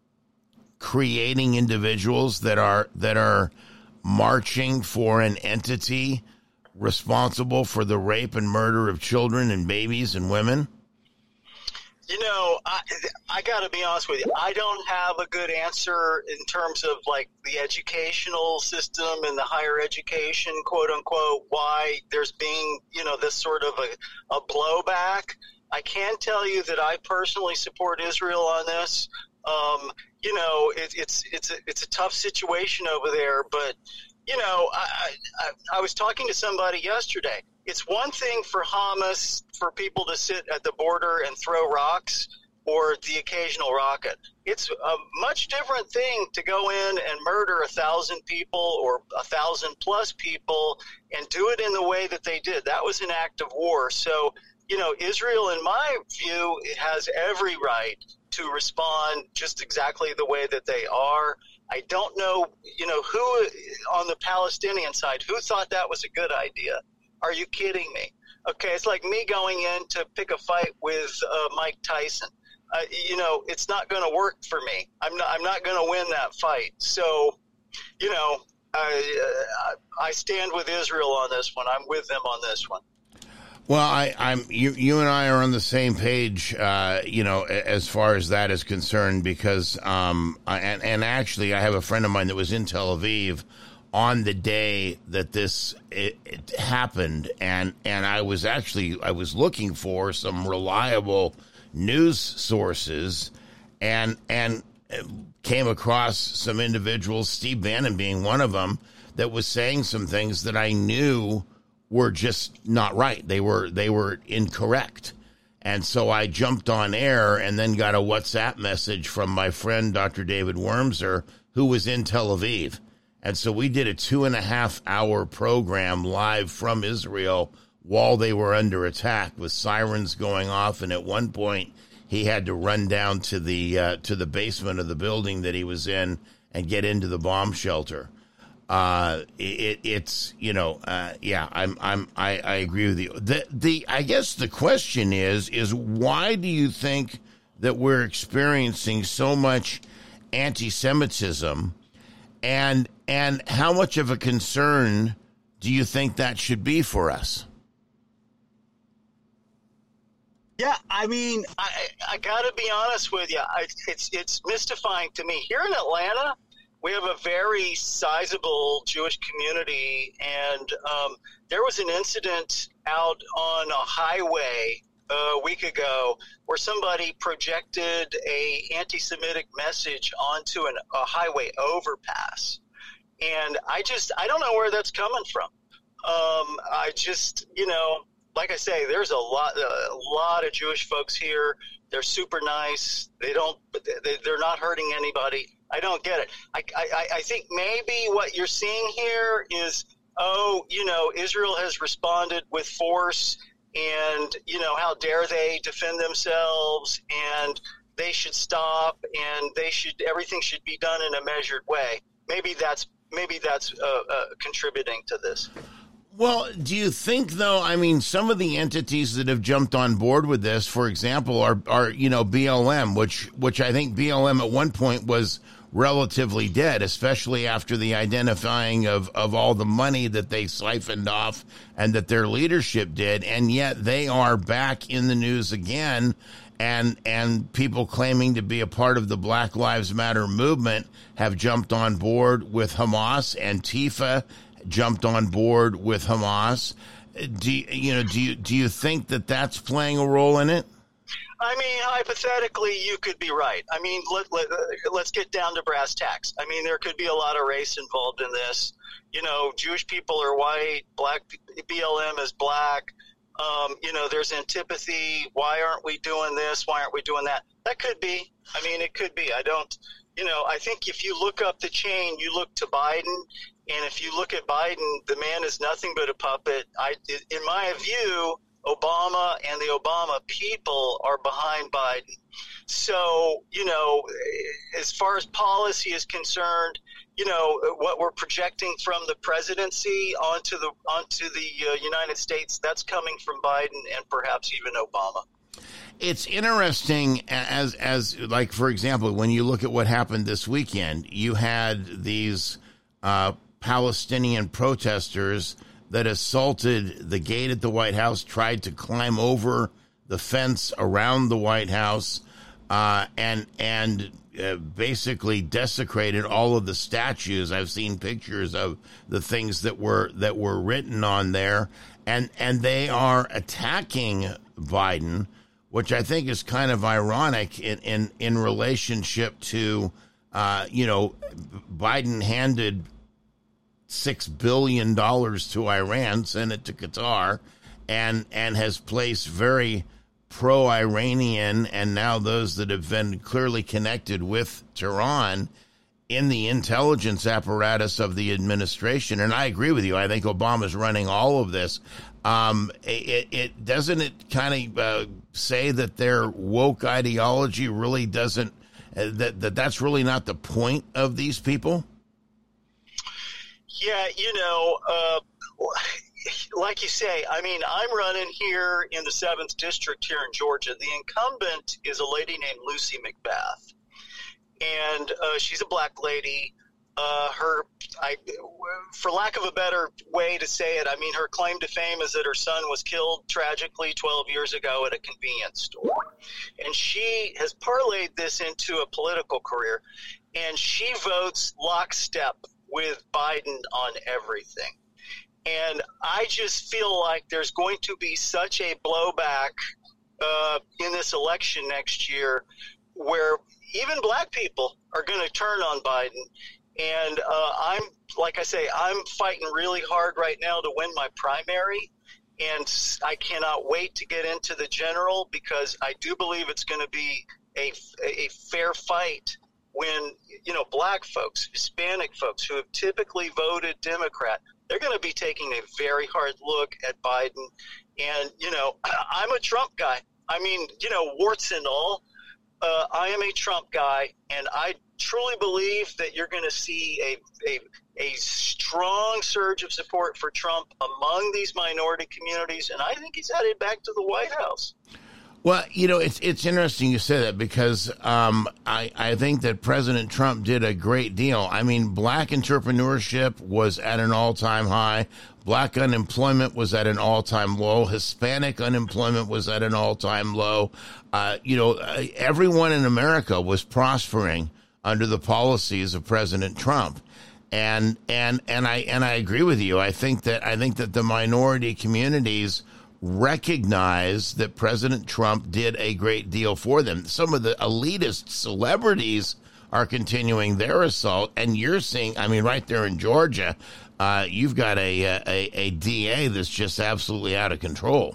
creating individuals that are that are marching for an entity responsible for the rape and murder of children and babies and women? You know, I, I got to be honest with you. I don't have a good answer in terms of like the educational system and the higher education, quote unquote, why there's being, you know, this sort of a, a blowback. I can tell you that I personally support Israel on this. Um, you know, it, it's it's a, it's a tough situation over there, but you know, I, I I was talking to somebody yesterday. It's one thing for Hamas, for people to sit at the border and throw rocks or the occasional rocket. It's a much different thing to go in and murder a thousand people or a thousand plus people and do it in the way that they did. That was an act of war. So, you know, Israel, in my view, it has every right to respond just exactly the way that they are. I don't know, you know, who on the Palestinian side, who thought that was a good idea? Are you kidding me? Okay, it's like me going in to pick a fight with uh, Mike Tyson. Uh, you know, it's not going to work for me. I'm not. I'm not going to win that fight. So, you know, I, uh, I stand with Israel on this one. I'm with them on this one. Well, I, I'm you. You and I are on the same page. Uh, you know, as far as that is concerned, because um, I, and and actually, I have a friend of mine that was in Tel Aviv on the day that this it, it happened, and and I was actually I was looking for some reliable news sources, and and came across some individuals, Steve Bannon being one of them, that was saying some things that I knew were just not right. They were they were incorrect, And so I jumped on air and then got a WhatsApp message from my friend, Doctor David Wormser, who was in Tel Aviv. And so we did a two and a half hour program live from Israel while they were under attack with sirens going off. And at one point, he had to run down to the uh, to the basement of the building that he was in and get into the bomb shelter. Uh, it, it's, you know, uh, yeah, I'm, I'm, I, I agree with you. The, the, I guess the question is, is why do you think that we're experiencing so much anti-Semitism, and, and how much of a concern do you think that should be for us? Yeah, I mean, I, I got to be honest with you. I, it's, it's mystifying to me. Here in Atlanta, we have a very sizable Jewish community, and um, there was an incident out on a highway a week ago where somebody projected a anti-Semitic message onto an, a highway overpass. And I just, I don't know where that's coming from. Um, I just, you know, like I say, there's a lot, a lot of Jewish folks here. They're super nice. They don't, they, they're not hurting anybody. I don't get it. I, I, I think maybe what you're seeing here is, oh, you know, Israel has responded with force, and, you know, how dare they defend themselves, and they should stop, and they should, everything should be done in a measured way. Maybe that's, maybe that's uh, uh, contributing to this. Well, do you think, though, I mean, some of the entities that have jumped on board with this, for example, are, are you know, B L M, which, which I think B L M at one point was relatively dead, especially after the identifying of, of all the money that they siphoned off and that their leadership did. And yet they are back in the news again, and and people claiming to be a part of the Black Lives Matter movement have jumped on board with Hamas. Antifa jumped on board with Hamas. Do you, you know, do you, do you think that that's playing a role in it? I mean, hypothetically, you could be right. I mean, let, let, let's get down to brass tacks. I mean, there could be a lot of race involved in this. You know, Jewish people are white, black, B L M is black. Um, you know, there's antipathy. Why aren't we doing this? Why aren't we doing that? That could be. I mean, it could be. I don't, you know, I think if you look up the chain, you look to Biden. And if you look at Biden, the man is nothing but a puppet. I, in my view, Obama and the Obama people are behind Biden. So, you know, as far as policy is concerned, you know, what we're projecting from the presidency onto the onto the uh, United States, that's coming from Biden and perhaps even Obama. It's interesting as, as like, for example, when you look at what happened this weekend, you had these uh, Palestinian protesters that assaulted the gate at the White House, tried to climb over the fence around the White House, uh, and and uh, basically desecrated all of the statues. I've seen pictures of the things that were that were written on there, and and they are attacking Biden, which I think is kind of ironic in in, in relationship to, uh, you know, Biden handed six billion dollars to Iran, sent it to Qatar, and and has placed very pro-Iranian, and now those that have been clearly connected with Tehran in the intelligence apparatus of the administration. And I agree with you. I think Obama's running all of this. Um, it, it doesn't it kind of uh, say that their woke ideology really doesn't, uh, that, that that's really not the point of these people? Yeah, you know, uh, like you say, I mean, I'm running here in the seventh District here in Georgia. The incumbent is a lady named Lucy McBath, and uh, she's a black lady. Uh, her, I, for lack of a better way to say it, I mean, her claim to fame is that her son was killed tragically twelve years ago at a convenience store. And she has parlayed this into a political career, and she votes lockstep with Biden on everything. And I just feel like there's going to be such a blowback uh, in this election next year where even black people are going to turn on Biden. And uh, I'm, like I say, I'm fighting really hard right now to win my primary. And I cannot wait to get into the general, because I do believe it's going to be a, a fair fight when, you know, black folks, Hispanic folks who have typically voted Democrat, they're going to be taking a very hard look at Biden. And, you know, I'm a Trump guy. I mean, you know, warts and all, uh, I am a Trump guy, and I truly believe that you're going to see a, a a strong surge of support for Trump among these minority communities, and I think he's headed back to the White House. Well, you know, it's it's interesting you say that, because um, I, I think that President Trump did a great deal. I mean, black entrepreneurship was at an all-time high. Black unemployment was at an all-time low. Hispanic unemployment was at an all-time low. Uh, you know, everyone in America was prospering under the policies of President Trump. And and and I and I agree with you. I think that I think that the minority communities recognize that President Trump did a great deal for them. Some of the elitist celebrities are continuing their assault, and you're seeing, I mean, right there in Georgia, uh, you've got a, a a D A that's just absolutely out of control.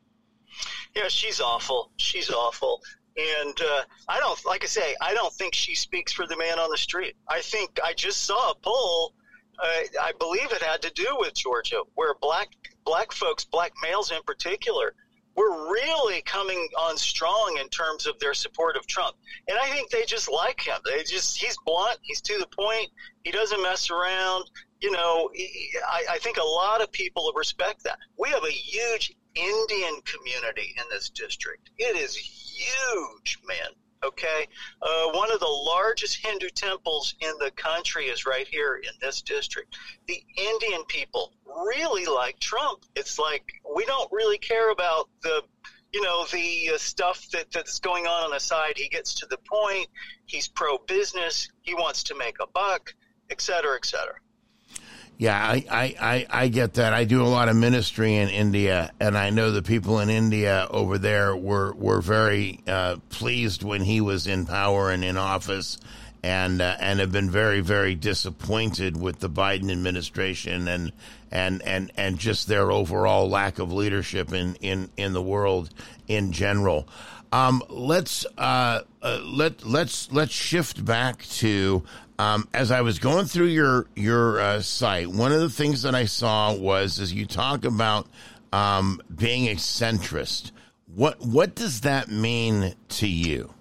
Yeah, she's awful. She's awful. And uh, I don't, like I say, I don't think she speaks for the man on the street. I think I just saw a poll, uh, I believe it had to do with Georgia, where black black folks, black males in particular, were really coming on strong in terms of their support of Trump. And I think they just like him. They just, he's blunt, he's to the point, he doesn't mess around. You know, he, I, I think a lot of people respect that. We have a huge Indian community in this district. It is huge, man. Okay. Uh, one of the largest Hindu temples in the country is right here in this district. The Indian people really like Trump. It's like, we don't really care about the, you know, the uh, stuff that, that's going on on the side. He gets to the point. He's pro-business. He wants to make a buck, et cetera, et cetera. Yeah, I, I, I, I get that. I do a lot of ministry in India, and I know the people in India over there were were very uh, pleased when he was in power and in office, and uh, and have been very, very disappointed with the Biden administration and and, and, and just their overall lack of leadership in, in, in the world in general. Um, let's uh, uh, let let's let's shift back to. Um, as I was going through your your uh, site, one of the things that I saw was, as you talk about um, being a centrist. What what does that mean to you?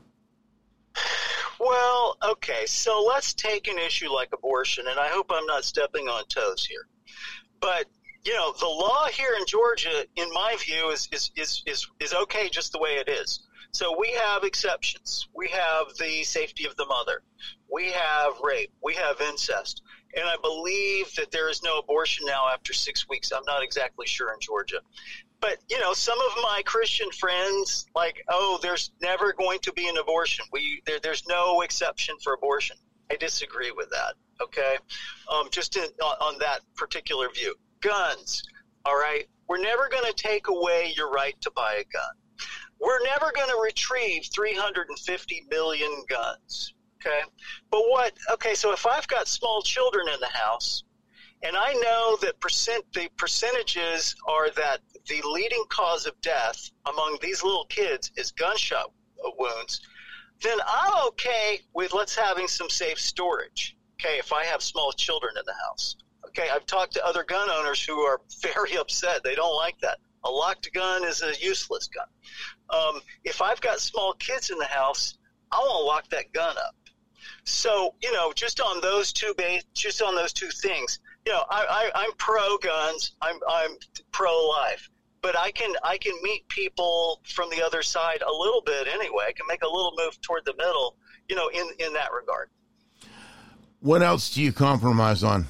Well, okay, so let's take an issue like abortion, and I hope I'm not stepping on toes here. But, you know, the law here in Georgia, in my view, is is is is, is okay just the way it is. So we have exceptions. We have the safety of the mother. We have rape. We have incest. And I believe that there is no abortion now after six weeks. I'm not exactly sure in Georgia. But, you know, some of my Christian friends, like, oh, there's never going to be an abortion. We there, There's no exception for abortion. I disagree with that, okay? Um, just in, on, on that particular view. Guns, all right? We're never going to take away your right to buy a gun. We're never going to retrieve three hundred fifty million guns, okay? But what, okay, so if I've got small children in the house, and I know that percent the percentages are that the leading cause of death among these little kids is gunshot wounds, then I'm okay with let's having some safe storage, okay, if I have small children in the house. Okay, I've talked to other gun owners who are very upset. They don't like that. A locked gun is a useless gun. Um, if I've got small kids in the house, I want to lock that gun up. So, you know, just on those two ba- just on those two things, you know, I, I, I'm pro guns. I'm I'm pro life, but I can I can meet people from the other side a little bit anyway. I can make a little move toward the middle, you know, in in that regard. What else do you compromise on?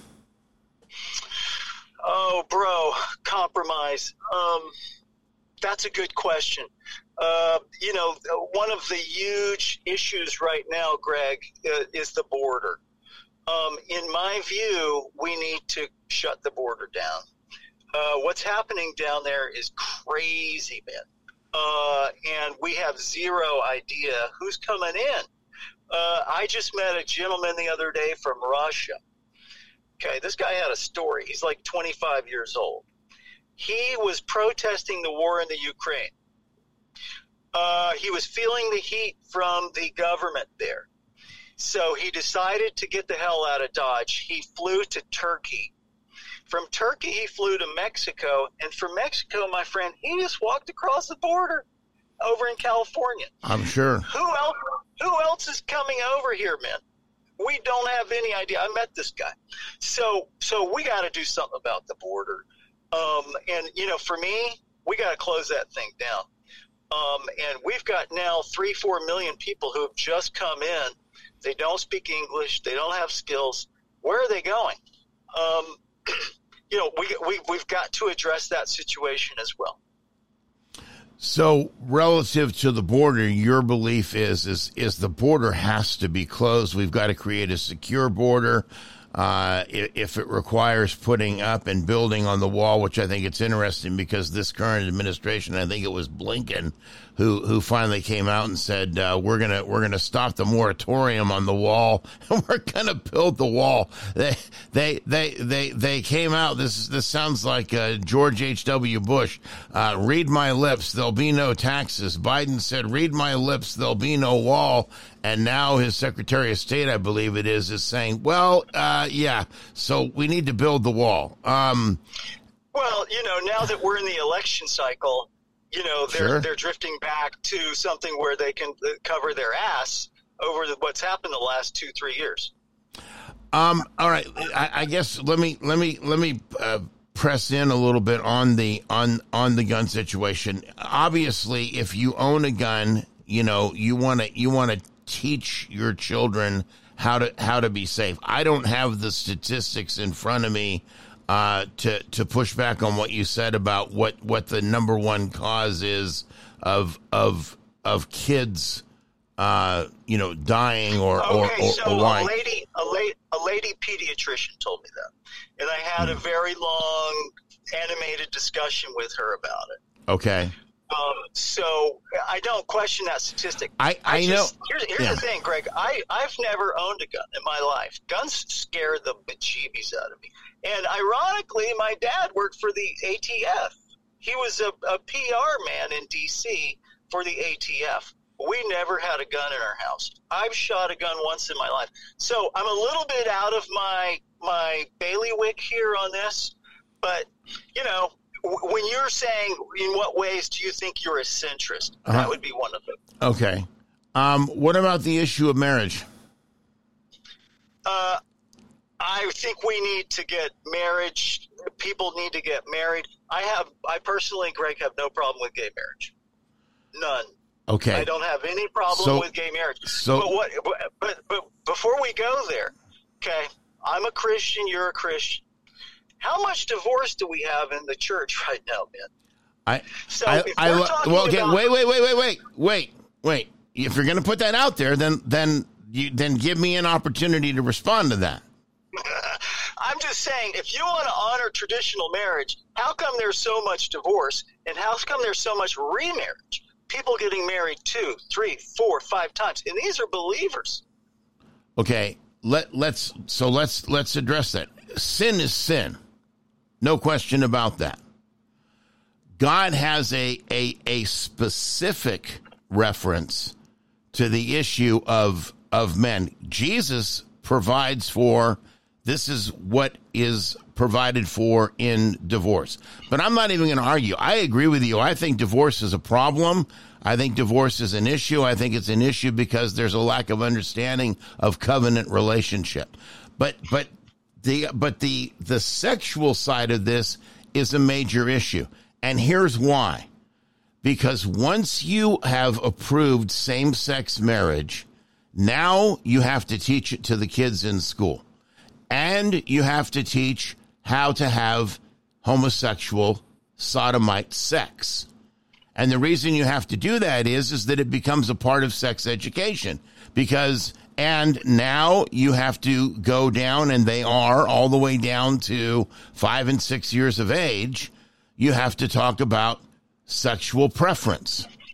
Oh, bro, compromise. Um, that's a good question. Uh, you know, one of the huge issues right now, Greg, uh, is the border. Um, in my view, we need to shut the border down. Uh, what's happening down there is crazy, man. Uh, and we have zero idea who's coming in. Uh, I just met a gentleman the other day from Russia. Okay, this guy had a story. He's like twenty-five years old. He was protesting the war in the Ukraine. Uh, he was feeling the heat from the government there. So he decided to get the hell out of Dodge. He flew to Turkey. From Turkey, he flew to Mexico. And from Mexico, my friend, he just walked across the border over in California. I'm sure. Who else, who else is coming over here, man? We don't have any idea. I met this guy. So so we got to do something about the border. Um, and, you know, for me, we got to close that thing down. Um, and we've got now three, four million people who have just come in. They don't speak English. They don't have skills. Where are they going? Um, you know, we, we, we've got to address that situation as well. So relative to the border, your belief is, is, is the border has to be closed. We've got to create a secure border. Uh, if it requires putting up and building on the wall, which I think it's interesting because this current administration, I think it was Blinken, who who finally came out and said uh, we're gonna we're gonna stop the moratorium on the wall and we're gonna build the wall. They they they they they came out. This this sounds like uh, George H W Bush. Uh, read my lips, there'll be no taxes. Biden said, read my lips, there'll be no wall. And now his Secretary of State, I believe it is, is saying, well, uh, yeah, so we need to build the wall. Um, well, you know, now that we're in the election cycle, you know, they're Sure. they're drifting back to something where they can cover their ass over the, what's happened the last two, three years. Um, all right, I, I guess let me let me let me uh, press in a little bit on the on on the gun situation. Obviously, if you own a gun, you know you want to you want to teach your children how to how to be safe. I don't have the statistics in front of me uh, to to push back on what you said about what, what the number one cause is of of of kids, uh, you know, dying or or, Okay, or, so or a lying. lady, a lady, a lady pediatrician told me that, and I had a very long, animated discussion with her about it. Okay. Um, so I don't question that statistic. I, I, just, know. Here's, here's Yeah. the thing, Greg. I, I've never owned a gun in my life. Guns scare the bejeebies out of me. And ironically, my dad worked for the A T F. He was a, a P R man in D C for the A T F. We never had a gun in our house. I've shot a gun once in my life. So I'm a little bit out of my my bailiwick here on this. But, you know, when you're saying in what ways do you think you're a centrist, Uh-huh. that would be one of them. Okay. Um, what about the issue of marriage? Uh, I think we need to get marriage. People need to get married. I have, I personally, Greg, have no problem with gay marriage. None. Okay. I don't have any problem So- with gay marriage. so- but what? But, but but before we go there, okay, I'm a Christian. You're a Christian. How much divorce do we have in the church right now, man? I, So I, if I, we're lo- talking well, okay, about- wait, wait, wait, wait, wait, wait, wait. If you're going to put that out there, then, then, you, then give me an opportunity to respond to that. I'm just saying, if you want to honor traditional marriage, how come there's so much divorce, and how come there's so much remarriage? People getting married two, three, four, five times, and these are believers. Okay. Let, let's, so let's, let's address that. Sin is sin. No question about that. God has a, a, a specific reference to the issue of, of men. Jesus provides for, this is what is provided for in divorce. But I'm not even going to argue. I agree with you. I think divorce is a problem. I think divorce is an issue. I think it's an issue because there's a lack of understanding of covenant relationship. But, but the, but the, the sexual side of this is a major issue. And here's why. Because once you have approved same-sex marriage, now you have to teach it to the kids in school. And you have to teach how to have homosexual sodomite sex. And the reason you have to do that is, is that it becomes a part of sex education. Because, and now you have to go down, and they are all the way down to five and six years of age. You have to talk about sexual preference.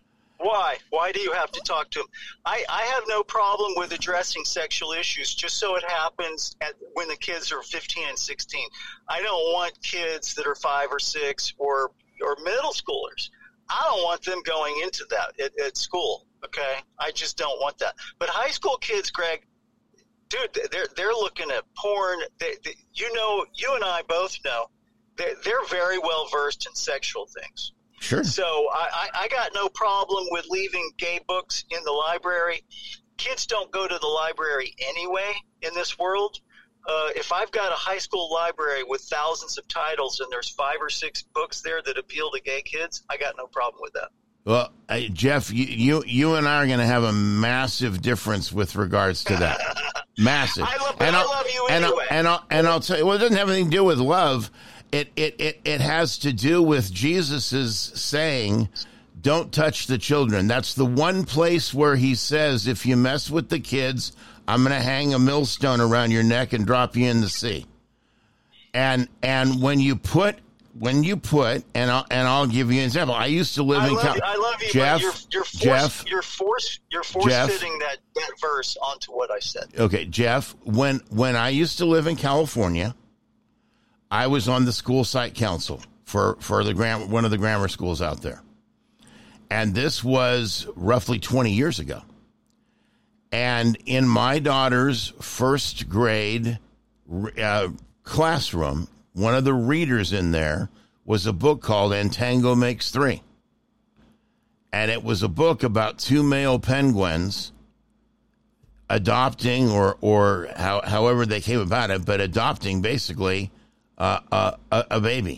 Why? Why do you have to talk to them? I, I have no problem with addressing sexual issues, just so it happens at, when the kids are fifteen and sixteen. I don't want kids that are five or six or, or middle schoolers. I don't want them going into that at, at school, okay? I just don't want that. But high school kids, Greg, dude, they're, they're looking at porn. They, they, you know, you and I both know they're, they're very well versed in sexual things. Sure. So I, I, I got no problem with leaving gay books in the library. Kids don't go to the library anyway in this world. Uh, if I've got a high school library with thousands of titles and there's five or six books there that appeal to gay kids, I got no problem with that. Well, uh, Jeff, you, you you and I are going to have a massive difference with regards to that. Massive. I love, and I I'll, love you and anyway. I'll, and, I'll, and I'll tell you, well, it doesn't have anything to do with love. It it, it, it has to do with Jesus's saying, don't touch the children. That's the one place where he says, if you mess with the kids, I'm going to hang a millstone around your neck and drop you in the sea. And and when you put when you put and I'll and I'll give you an example. I used to live I in love Cal- you, I love you, Jeff, but you're, you're force, Jeff, you're force, you're force Jeff. fitting that, that verse onto what I said. Okay, Jeff, when when I used to live in California, I was on the school site council for, for the gram- one of the grammar schools out there. And this was roughly twenty years ago. And in my daughter's first grade uh, classroom, one of the readers in there was a book called Entango Makes Three. And it was a book about two male penguins adopting, or or how, however they came about it, but adopting basically uh, a, a, a baby.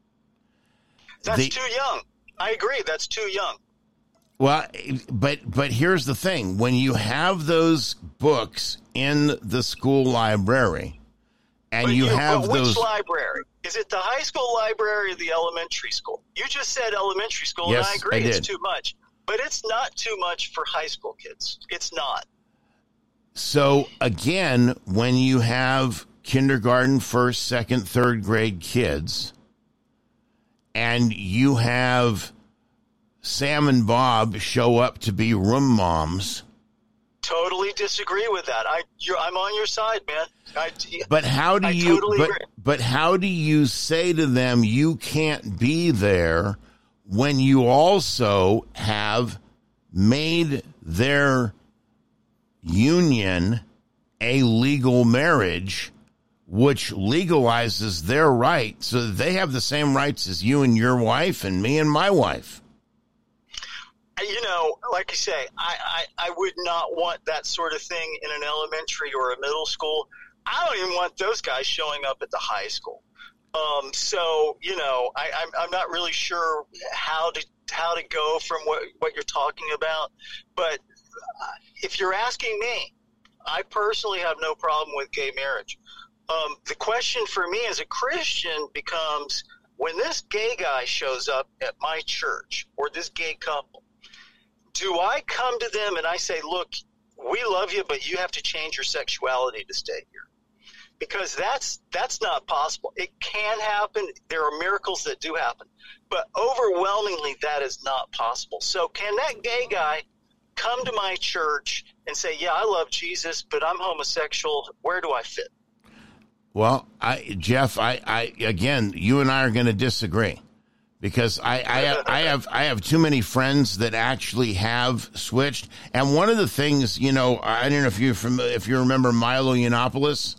That's The- too young. I agree. That's too young. Well, but but here's the thing. When you have those books in the school library, and But you, you have but which those... library? Is it the high school library or the elementary school? You just said elementary school, Yes, and I agree I it's did. too much. But it's not too much for high school kids. It's not. So, again, when you have kindergarten, first, second, third grade kids, and you have Sam and Bob show up to be room moms... Totally disagree with that. I, you're, I'm on your side, man. I, But how do I you totally but, agree. but how do you say to them you can't be there when you also have made their union a legal marriage, which legalizes their right, so that they have the same rights as you and your wife and me and my wife? You know, like you say, I, I, I would not want that sort of thing in an elementary or a middle school. I don't even want those guys showing up at the high school. Um, so, you know, I, I'm, I'm not really sure how to how to go from what, what you're talking about. But uh, if you're asking me, I personally have no problem with gay marriage. Um, the question for me as a Christian becomes, when this gay guy shows up at my church, or this gay couple, do I come to them and I say, look, we love you, but you have to change your sexuality to stay here? Because that's that's not possible. It can happen. There are miracles that do happen. But overwhelmingly, that is not possible. So can that gay guy come to my church and say, yeah, I love Jesus, but I'm homosexual. Where do I fit? Well, I, Jeff, I, I, again, you and I are going to disagree, because I, I, have, I have, I have too many friends that actually have switched. And one of the things, you know, I don't know if you from if you remember Milo Yiannopoulos.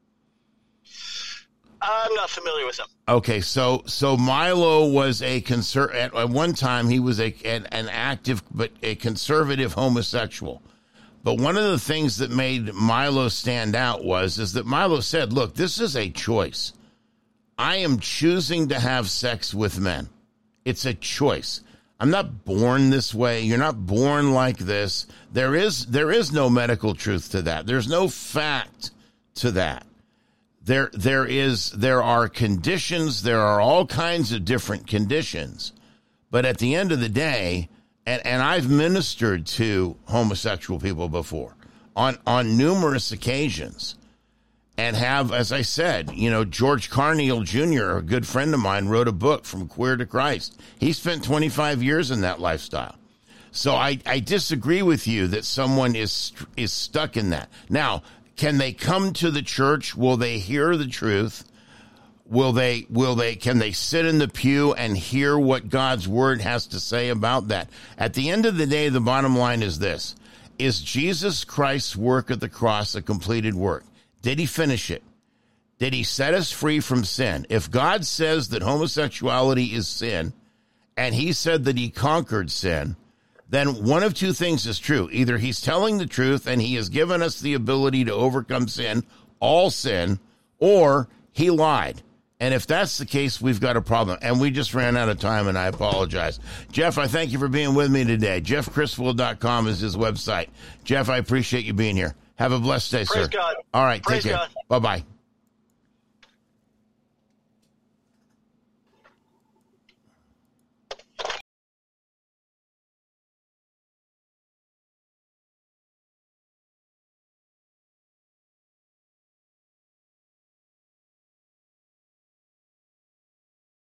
I'm not familiar with him. Okay, so so Milo was a conser- at, at one time he was a an, an active but a conservative homosexual. But one of the things that made Milo stand out was is that Milo said, "Look, this is a choice. I am choosing to have sex with men. It's a choice. I'm not born this way. You're not born like this. There is there is no medical truth to that. There's no fact to that. There there is there are conditions, there are all kinds of different conditions. But at the end of the day, and, and I've ministered to homosexual people before on on numerous occasions. And have, as I said, you know, George Carneal Junior, a good friend of mine, wrote a book, From Queer to Christ. He spent twenty-five years in that lifestyle. So I, I disagree with you that someone is is stuck in that. Now, can they come to the church? Will they hear the truth? Will they, will they, can they sit in the pew and hear what God's word has to say about that? At the end of the day, the bottom line is this. Is Jesus Christ's work at the cross a completed work? Did he finish it? Did he set us free from sin? If God says that homosexuality is sin, and he said that he conquered sin, then one of two things is true. Either he's telling the truth and he has given us the ability to overcome sin, all sin, or he lied. And if that's the case, we've got a problem. And we just ran out of time, and I apologize. Jeff, I thank you for being with me today. Jeff Criswell dot com is his website. Jeff, I appreciate you being here. Have a blessed day, Praise sir. God. All right, Praise take care. God. Bye-bye.